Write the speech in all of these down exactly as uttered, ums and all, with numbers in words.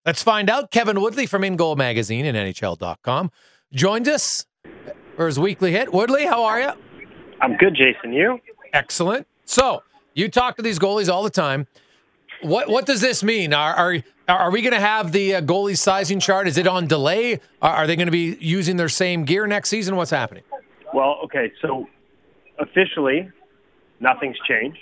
Let's find out. Kevin Woodley from In Goal Magazine and N H L dot com joined us for his weekly hit. Woodley, how are you? I'm good, Jason. You? Excellent. So you talk to these goalies all the time. What what does this mean? Are are, are we going to have the uh, goalie sizing chart? Is it on delay? Are, are they going to be using their same gear next season? What's happening? Well, okay, so officially, nothing's changed.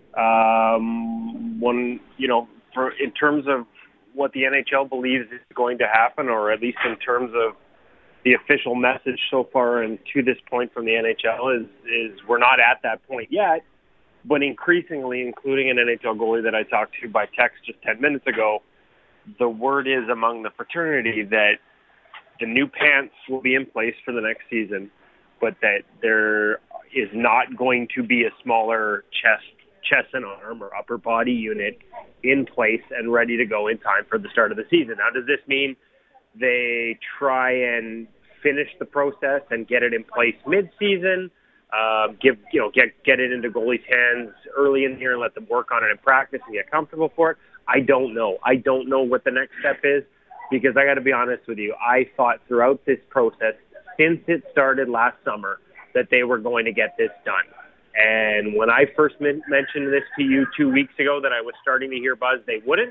Um, one, you know, for in terms of what the N H L believes is going to happen, or at least in terms of the official message so far and to this point from the N H L is is we're not at that point yet. But increasingly, including an N H L goalie that I talked to by text just ten minutes ago, the word is among the fraternity that the new pants will be in place for the next season, but that there is not going to be a smaller chest, chest and arm or upper body unit in place and ready to go in time for the start of the season. Now, does this mean they try and finish the process and get it in place mid-season? Uh, give you know get get it into goalies' hands early in the year and let them work on it in practice and get comfortable for it. I don't know. I don't know what the next step is, because I got to be honest with you. I thought throughout this process, since it started last summer, that they were going to get this done. And when I first men- mentioned this to you two weeks ago, that I was starting to hear buzz, they wouldn't.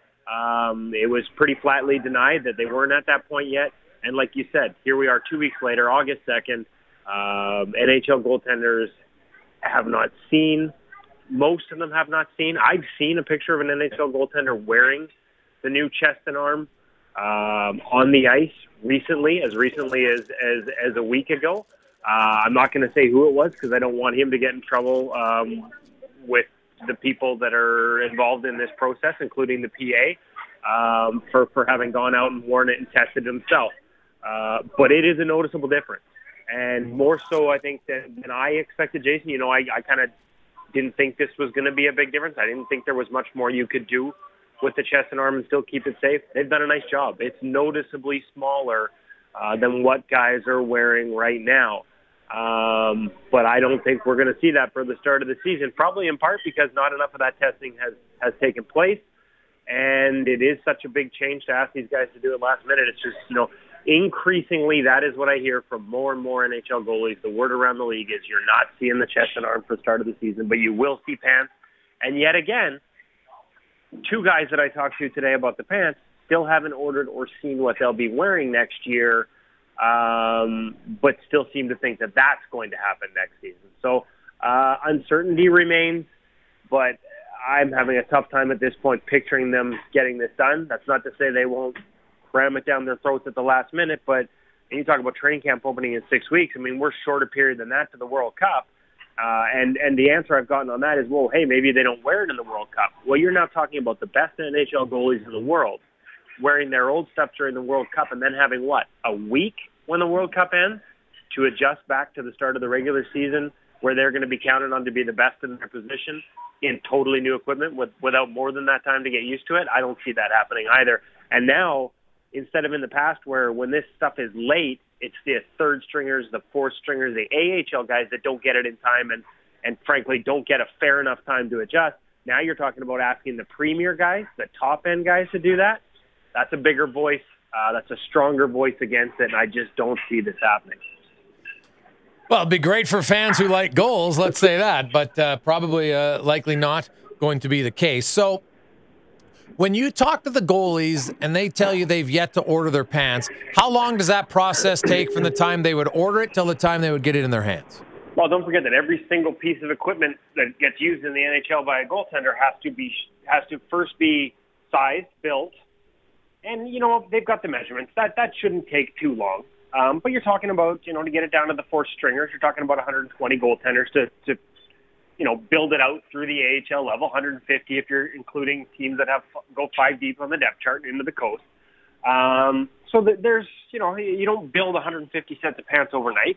Um, it was pretty flatly denied that they weren't at that point yet. And like you said, here we are two weeks later, August second. Um, N H L goaltenders have not seen, most of them have not seen. I've seen a picture of an N H L goaltender wearing the new chest and arm um, on the ice recently, as recently as, as, as a week ago. Uh, I'm not going to say who it was because I don't want him to get in trouble um, with the people that are involved in this process, including the P A, um, for, for having gone out and worn it and tested himself. Uh, but it is a noticeable difference. And more so, I think, than, than I expected, Jason. You know, I, I kind of didn't think this was going to be a big difference. I didn't think there was much more you could do with the chest and arm and still keep it safe. They've done a nice job. It's noticeably smaller uh, than what guys are wearing right now. Um, but I don't think we're going to see that for the start of the season, probably in part because not enough of that testing has, has taken place. And it is such a big change to ask these guys to do it last minute. It's just, you know, increasingly, that is what I hear from more and more N H L goalies. The word around the league is you're not seeing the chest and arm for the start of the season, but you will see pants. And yet again, two guys that I talked to today about the pants still haven't ordered or seen what they'll be wearing next year, um, but still seem to think that that's going to happen next season. So uh, uncertainty remains, but I'm having a tough time at this point picturing them getting this done. That's not to say they won't cram it down their throats at the last minute, but and you talk about training camp opening in six weeks. I mean, we're shorter period than that to the World Cup. Uh, and, and the answer I've gotten on that is, well, hey, maybe they don't wear it in the World Cup. Well, you're now talking about the best N H L goalies in the world wearing their old stuff during the World Cup and then having, what, a week when the World Cup ends to adjust back to the start of the regular season where they're going to be counted on to be the best in their position in totally new equipment with, without more than that time to get used to it. I don't see that happening either. And now, instead of in the past where when this stuff is late, it's the third stringers, the fourth stringers, the A H L guys that don't get it in time and, and frankly don't get a fair enough time to adjust. Now you're talking about asking the premier guys, the top-end guys to do that. That's a bigger voice. Uh, that's a stronger voice against it, and I just don't see this happening. Well, it'd be great for fans who like goals, let's say that, but uh, probably uh, likely not going to be the case. So when you talk to the goalies and they tell you they've yet to order their pants, how long does that process take from the time they would order it till the time they would get it in their hands? Well, don't forget that every single piece of equipment that gets used in the N H L by a goaltender has to be has to first be sized, built, and you know they've got the measurements. That that shouldn't take too long. Um, but you're talking about, you know, to get it down to the four stringers, you're talking about one hundred twenty goaltenders to, to, you know, build it out through the A H L level, one hundred fifty if you're including teams that have go five deep on the depth chart into the coast. Um, so that there's, you know, you don't build one hundred fifty sets of pants overnight.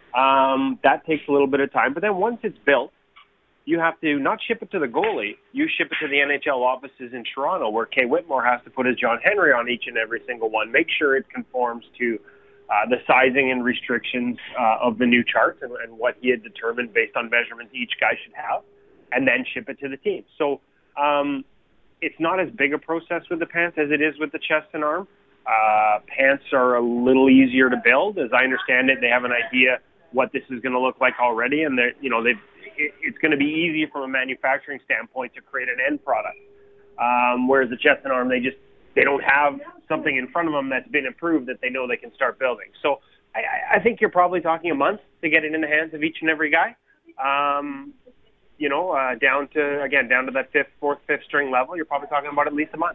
Um, that takes a little bit of time. But then once it's built, you have to not ship it to the goalie. You ship it to the N H L offices in Toronto where Kay Whitmore has to put his John Henry on each and every single one, make sure it conforms to Uh, the sizing and restrictions uh, of the new charts and, and what he had determined based on measurements each guy should have, and then ship it to the team. So um, it's not as big a process with the pants as it is with the chest and arm. Uh, pants are a little easier to build. As I understand it, they have an idea what this is going to look like already, and they're, you know, they've, it, it's going to be easy from a manufacturing standpoint to create an end product. Um, whereas the chest and arm, they just they don't have something in front of them that's been improved that they know they can start building. So I, I think you're probably talking a month to get it in the hands of each and every guy. Um, you know, uh, down to, again, down to that fifth, fourth, fifth string level, you're probably talking about at least a month.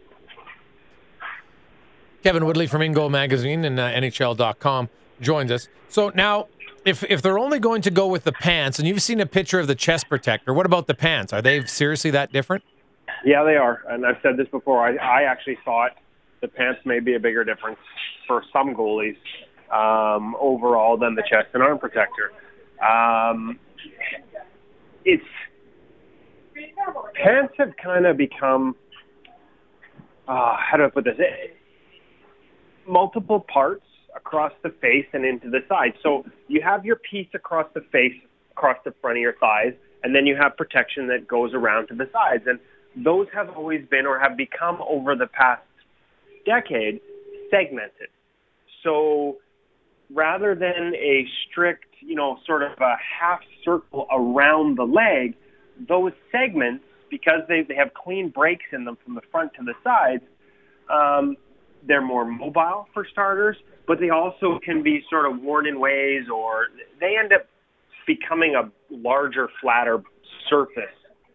Kevin Woodley from InGoal Magazine and uh, N H L dot com joins us. So now, if if they're only going to go with the pants, and you've seen a picture of the chest protector, what about the pants? Are they seriously that different? Yeah, they are. And I've said this before. I, I actually thought the pants may be a bigger difference for some goalies um, overall than the chest and arm protector. Um, it's pants have kind of become, uh, how do I put this? It, multiple parts across the face and into the side. So you have your piece across the face, across the front of your thighs, and then you have protection that goes around to the sides. And those have always been, or have become over the past decade, segmented. So rather than a strict, you know, sort of a half circle around the leg, those segments, because they, they have clean breaks in them from the front to the sides, um, they're more mobile for starters, but they also can be sort of worn in ways, or they end up becoming a larger, flatter surface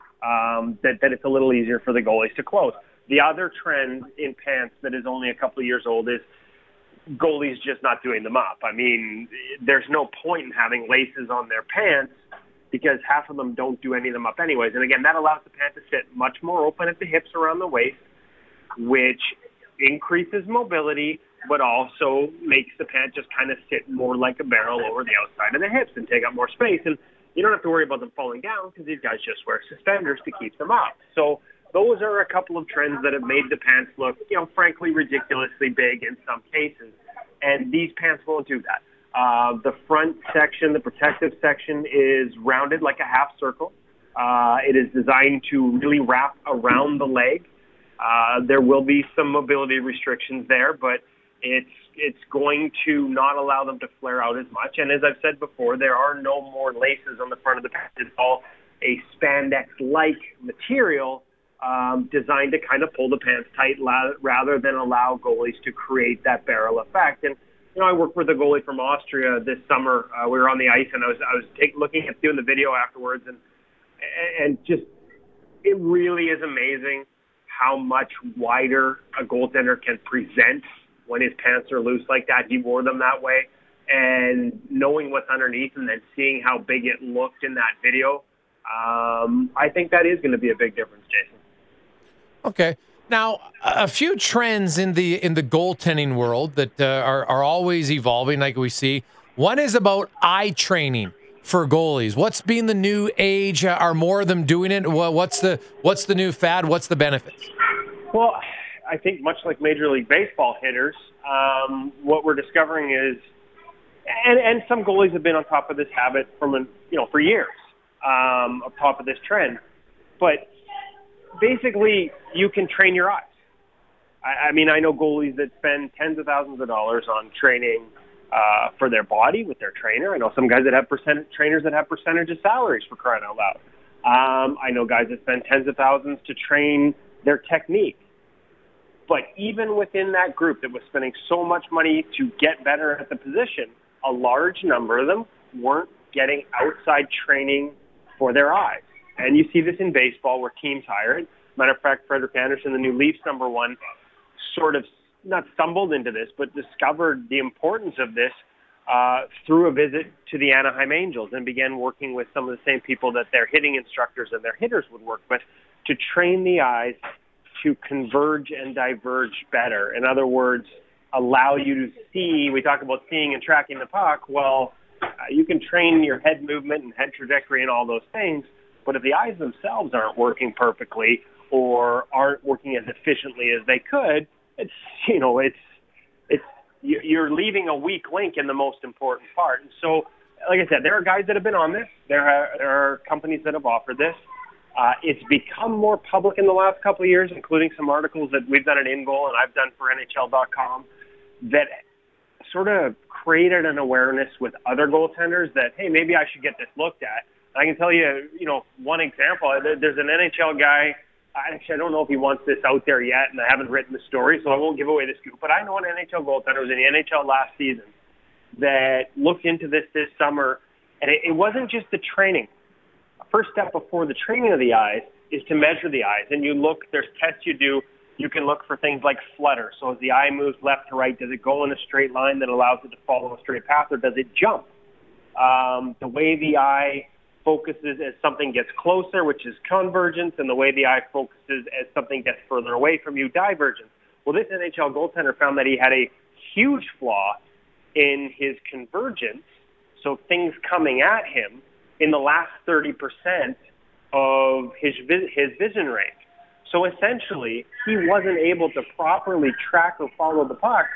um, that, that it's a little easier for the goalies to close. The other trend in pants that is only a couple of years old is goalies just not doing them up. I mean, there's no point in having laces on their pants because half of them don't do any of them up anyways. And again, that allows the pant to sit much more open at the hips around the waist, which increases mobility, but also makes the pant just kind of sit more like a barrel over the outside of the hips and take up more space. And you don't have to worry about them falling down because these guys just wear suspenders to keep them up. So those are a couple of trends that have made the pants look, you know, frankly, ridiculously big in some cases. And these pants won't do that. Uh, the front section, the protective section, is rounded like a half circle. Uh, it is designed to really wrap around the leg. Uh, there will be some mobility restrictions there, but it's it's going to not allow them to flare out as much. And as I've said before, there are no more laces on the front of the pants. It's all a spandex-like material um, designed to kind of pull the pants tight la- rather than allow goalies to create that barrel effect. And you know, I worked with a goalie from Austria this summer. Uh, we were on the ice, and I was I was take, looking at doing the video afterwards, and and just it really is amazing how much wider a goaltender can present when his pants are loose like that. He wore them that way, and knowing what's underneath and then seeing how big it looked in that video, um, I think that is going to be a big difference, Jason. Okay. Now, a few trends in the in the goaltending world that uh, are are always evolving, like we see. One is about eye training for goalies. What's been the new age? Are more of them doing it? What's the what's the new fad? What's the benefits? Well, I think much like Major League Baseball hitters, um, what we're discovering is, and, and some goalies have been on top of this habit from an, you know for years, um, on top of this trend, but basically you can train your eyes. I, I mean, I know goalies that spend tens of thousands of dollars on training uh, for their body with their trainer. I know some guys that have percent trainers that have percentage of salaries, for crying out loud. Um, I know guys that spend tens of thousands to train their technique. But even within that group that was spending so much money to get better at the position, a large number of them weren't getting outside training for their eyes. And you see this in baseball where teams hire it. Matter of fact, Frederik Andersen, the new Leafs number one, sort of not stumbled into this, but discovered the importance of this uh, through a visit to the Anaheim Angels and began working with some of the same people that their hitting instructors and their hitters would work with to train the eyes to converge and diverge better. In other words, allow you to see, we talk about seeing and tracking the puck. Well, uh, you can train your head movement and head trajectory and all those things, but if the eyes themselves aren't working perfectly or aren't working as efficiently as they could, it's, you know, it's, it's, you're leaving a weak link in the most important part. And so, like I said, there are guys that have been on this. There are, there are companies that have offered this. Uh, it's become more public in the last couple of years, including some articles that we've done at InGoal and I've done for N H L dot com that sort of created an awareness with other goaltenders that, hey, maybe I should get this looked at. And I can tell you, you know, one example. There's an N H L guy. Actually, I don't know if he wants this out there yet, and I haven't written the story, so I won't give away the scoop. But I know an N H L goaltender who was in the N H L last season that looked into this this summer, and it, it wasn't just the training. First step before the training of the eyes is to measure the eyes. And you look, there's tests you do. You can look for things like flutter. So as the eye moves left to right, does it go in a straight line that allows it to follow a straight path, or does it jump? Um, the way the eye focuses as something gets closer, which is convergence, and the way the eye focuses as something gets further away from you, divergence. Well, this N H L goaltender found that he had a huge flaw in his convergence, so things coming at him in the last thirty percent of his his vision range. So essentially, he wasn't able to properly track or follow the puck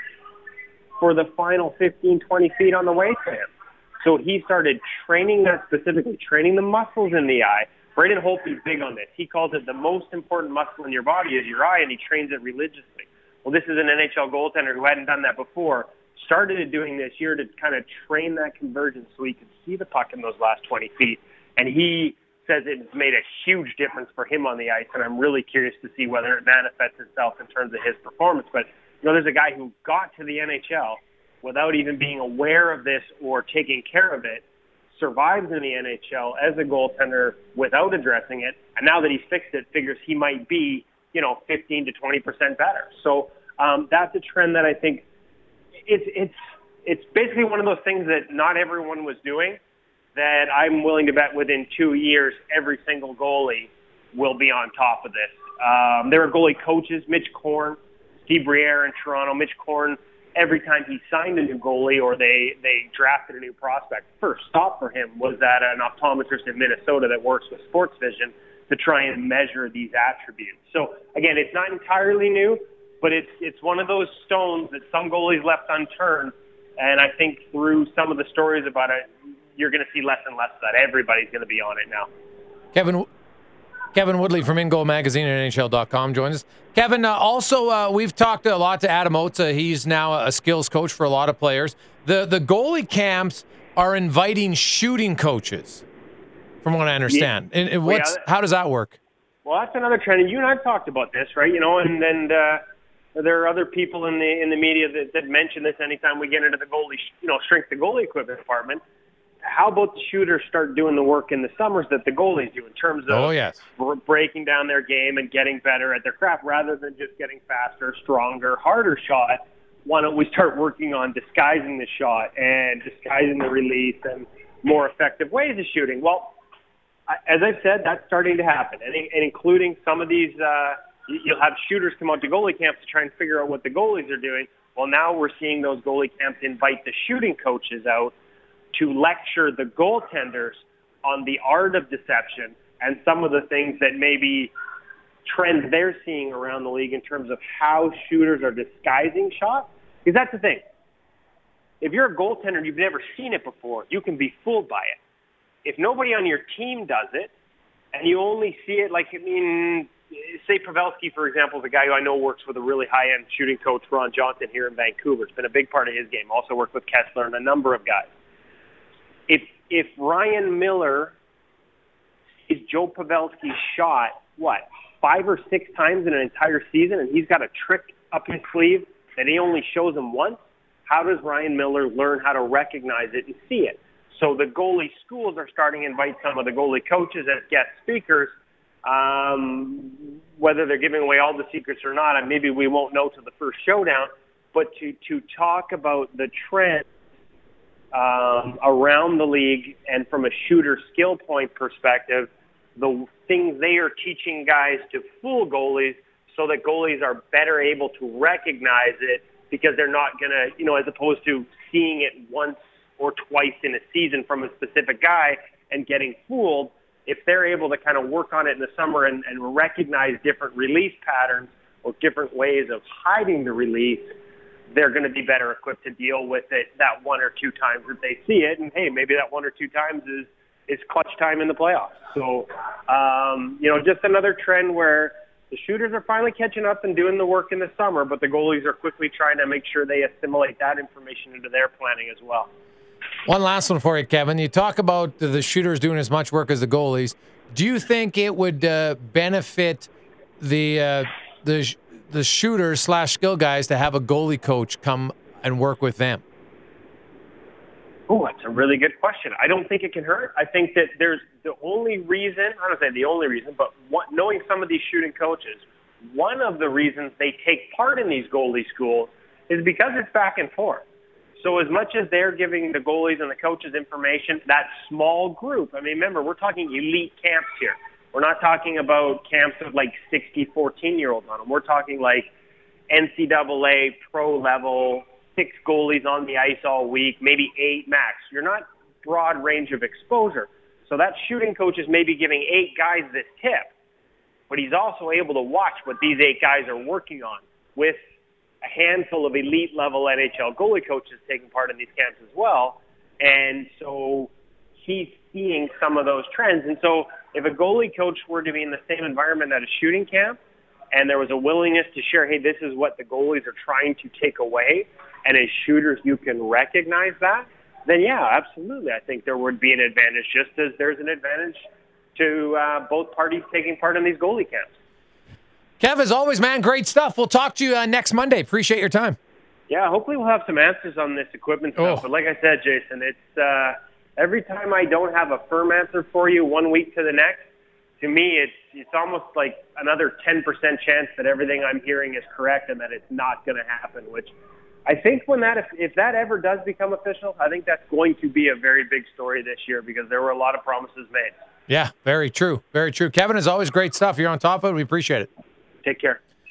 for the final fifteen, twenty feet on the way to him. So he started training that specifically, training the muscles in the eye. Braden Holtby's big on this. He calls it the most important muscle in your body is your eye, and he trains it religiously. Well, this is an N H L goaltender who hadn't done that before, started doing this year to kind of train that convergence so he could see the puck in those last twenty feet. And he says it's made a huge difference for him on the ice, and I'm really curious to see whether it manifests itself in terms of his performance. But, you know, there's a guy who got to the N H L without even being aware of this or taking care of it, survives in the N H L as a goaltender without addressing it, and now that he's fixed it, figures he might be, you know, fifteen to twenty percent better. So um, that's a trend that I think it's it's it's basically one of those things that not everyone was doing, that I'm willing to bet within two years, every single goalie will be on top of this. Um, there are goalie coaches, Mitch Korn, Steve Briere in Toronto. Mitch Korn, every time he signed a new goalie or they, they drafted a new prospect, first stop for him was at an optometrist in Minnesota that works with Sports Vision to try and measure these attributes. So, again, it's not entirely new, but it's it's one of those stones that some goalies left unturned, and I think through some of the stories about it, you're going to see less and less of that. Everybody's going to be on it now. Kevin Kevin Woodley from InGoal Magazine and N H L dot com joins us. Kevin, uh, also, uh, we've talked a lot to Adam Oates. Uh, he's now a skills coach for a lot of players. The the goalie camps are inviting shooting coaches, from what I understand. Yeah. And, and what's, well, yeah, how does that work? Well, that's another trend. And you and I have talked about this, right? You know, and, and uh, there are other people in the in the media that, that mention this anytime we get into the goalie, you know, shrink the goalie equipment department. How about the shooters start doing the work in the summers that the goalies do in terms of oh, yes. breaking down their game and getting better at their craft rather than just getting faster, stronger, harder shot? Why don't we start working on disguising the shot and disguising the release and more effective ways of shooting? Well, as I've said, that's starting to happen, and, and including some of these uh, – you'll have shooters come out to goalie camps to try and figure out what the goalies are doing. Well, now we're seeing those goalie camps invite the shooting coaches out to lecture the goaltenders on the art of deception and some of the things that maybe trends they're seeing around the league in terms of how shooters are disguising shots. Because that's the thing. If you're a goaltender and you've never seen it before, you can be fooled by it. If nobody on your team does it and you only see it, like, I mean, say Pavelski, for example, is a guy who I know works with a really high-end shooting coach, Ron Johnson, here in Vancouver. It's been a big part of his game. Also worked with Kessler and a number of guys. If if Ryan Miller is Joe Pavelski's shot, what, five or six times in an entire season, and he's got a trick up his sleeve that he only shows him once, how does Ryan Miller learn how to recognize it and see it? So the goalie schools are starting to invite some of the goalie coaches as guest speakers. Um, whether they're giving away all the secrets or not, and maybe we won't know till the first showdown, but to, to talk about the trend Um, around the league and from a shooter skill point perspective, the things they are teaching guys to fool goalies so that goalies are better able to recognize it because they're not going to, you know, as opposed to seeing it once or twice in a season from a specific guy and getting fooled. If they're able to kind of work on it in the summer and, and recognize different release patterns or different ways of hiding the release, they're going to be better equipped to deal with it that one or two times that they see it. And, hey, maybe that one or two times is is clutch time in the playoffs. So, um, you know, just another trend where the shooters are finally catching up and doing the work in the summer, but the goalies are quickly trying to make sure they assimilate that information into their planning as well. One last one for you, Kevin. You talk about the shooters doing as much work as the goalies. Do you think it would uh, benefit the uh, the the shooters slash skill guys to have a goalie coach come and work with them? Oh, that's a really good question. I don't think it can hurt. I think that there's the only reason, I don't say the only reason, but what, knowing some of these shooting coaches, one of the reasons they take part in these goalie schools is because it's back and forth. So as much as they're giving the goalies and the coaches information, that small group, I mean, remember, we're talking elite camps here. We're not talking about camps of like sixty fourteen-year-olds on them. We're talking like N C double A, pro level, six goalies on the ice all week, maybe eight max. You're not broad range of exposure. So that shooting coach is maybe giving eight guys this tip, but he's also able to watch what these eight guys are working on with a handful of elite level N H L goalie coaches taking part in these camps as well. And so he's seeing some of those trends. And so if a goalie coach were to be in the same environment at a shooting camp, and there was a willingness to share, hey, this is what the goalies are trying to take away, and as shooters you can recognize that, then yeah, absolutely. I think there would be an advantage, just as there's an advantage to uh, both parties taking part in these goalie camps. Kev, as always, man, great stuff. We'll talk to you uh, next Monday. Appreciate your time. Yeah, hopefully we'll have some answers on this equipment stuff. Oh. But like I said, Jason, it's uh, every time I don't have a firm answer for you one week to the next, to me, it's it's almost like another ten percent chance that everything I'm hearing is correct and that it's not going to happen, which I think when that, if, if that ever does become official, I think that's going to be a very big story this year because there were a lot of promises made. Yeah, very true. Very true. Kevin, as always, great stuff. You're on top of it. We appreciate it. Take care.